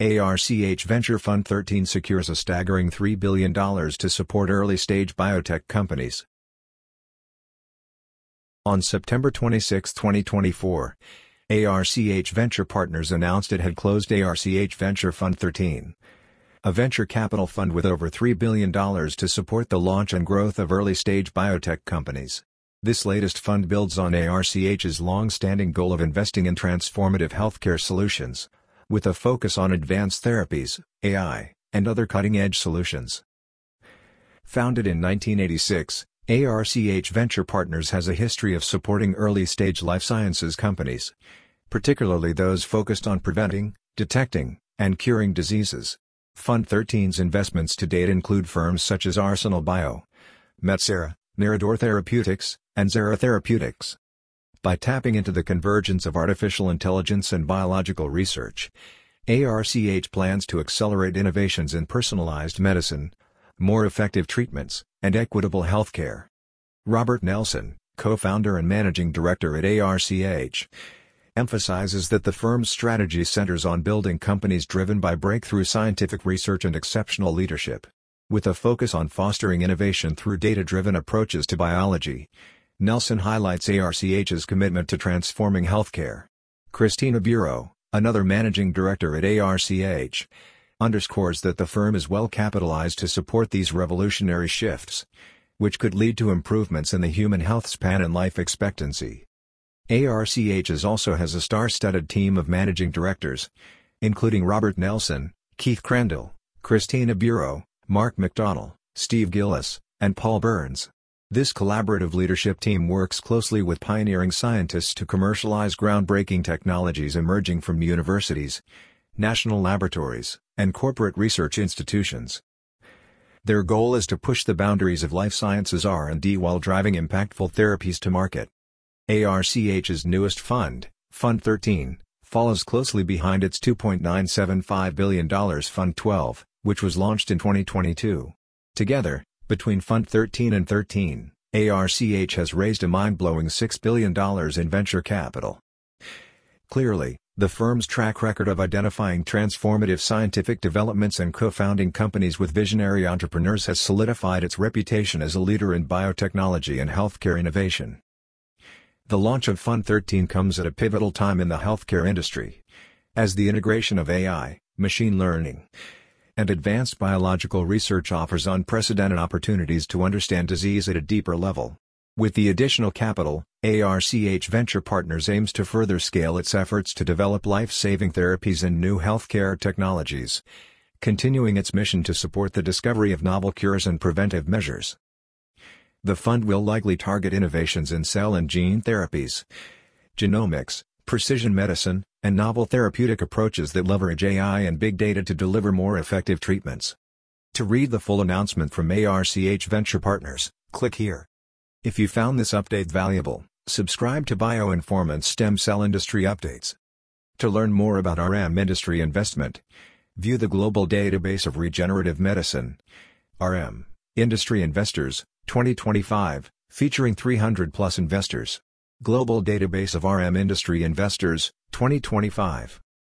ARCH Venture Fund 13 secures a staggering $3 billion to support early-stage biotech companies. On September 26, 2024, ARCH Venture Partners announced it had closed ARCH Venture Fund 13, a venture capital fund with over $3 billion to support the launch and growth of early-stage biotech companies. This latest fund builds on ARCH's long-standing goal of investing in transformative healthcare solutions, with a focus on advanced therapies, AI, and other cutting-edge solutions. Founded in 1986, ARCH Venture Partners has a history of supporting early-stage life sciences companies, particularly those focused on preventing, detecting, and curing diseases. Fund 13's investments to date include firms such as Arsenal Bio, Metsera, Mirador Therapeutics, and Zera Therapeutics. By tapping into the convergence of artificial intelligence and biological research, ARCH plans to accelerate innovations in personalized medicine, more effective treatments, and equitable healthcare. Robert Nelson, co-founder and managing director at ARCH, emphasizes that the firm's strategy centers on building companies driven by breakthrough scientific research and exceptional leadership, with a focus on fostering innovation through data-driven approaches to biology. Nelson highlights ARCH's commitment to transforming healthcare. Christina Bureau, another managing director at ARCH, underscores that the firm is well capitalized to support these revolutionary shifts, which could lead to improvements in the human health span and life expectancy. ARCH also has a star-studded team of managing directors, including Robert Nelson, Keith Crandall, Christina Bureau, Mark McDonnell, Steve Gillis, and Paul Burns. This collaborative leadership team works closely with pioneering scientists to commercialize groundbreaking technologies emerging from universities, national laboratories, and corporate research institutions. Their goal is to push the boundaries of life sciences R&D while driving impactful therapies to market. ARCH's newest fund, Fund 13, follows closely behind its $2.975 billion Fund 12, which was launched in 2022. Together, between Fund 13 and 13, ARCH has raised a mind-blowing $6 billion in venture capital. Clearly, the firm's track record of identifying transformative scientific developments and co-founding companies with visionary entrepreneurs has solidified its reputation as a leader in biotechnology and healthcare innovation. The launch of Fund 13 comes at a pivotal time in the healthcare industry, as the integration of AI, machine learning, and advanced biological research offers unprecedented opportunities to understand disease at a deeper level. With the additional capital, ARCH Venture Partners aims to further scale its efforts to develop life-saving therapies and new healthcare technologies, continuing its mission to support the discovery of novel cures and preventive measures. The fund will likely target innovations in cell and gene therapies, genomics, precision medicine, and novel therapeutic approaches that leverage AI and big data to deliver more effective treatments. To read the full announcement from ARCH Venture Partners, click here. If you found this update valuable, subscribe to BioInformant's stem cell industry updates. To learn more about RM industry investment, view the global database of regenerative medicine, RM Industry Investors, 2025, featuring 300+ investors. Global Database of RM Industry Investors, 2025.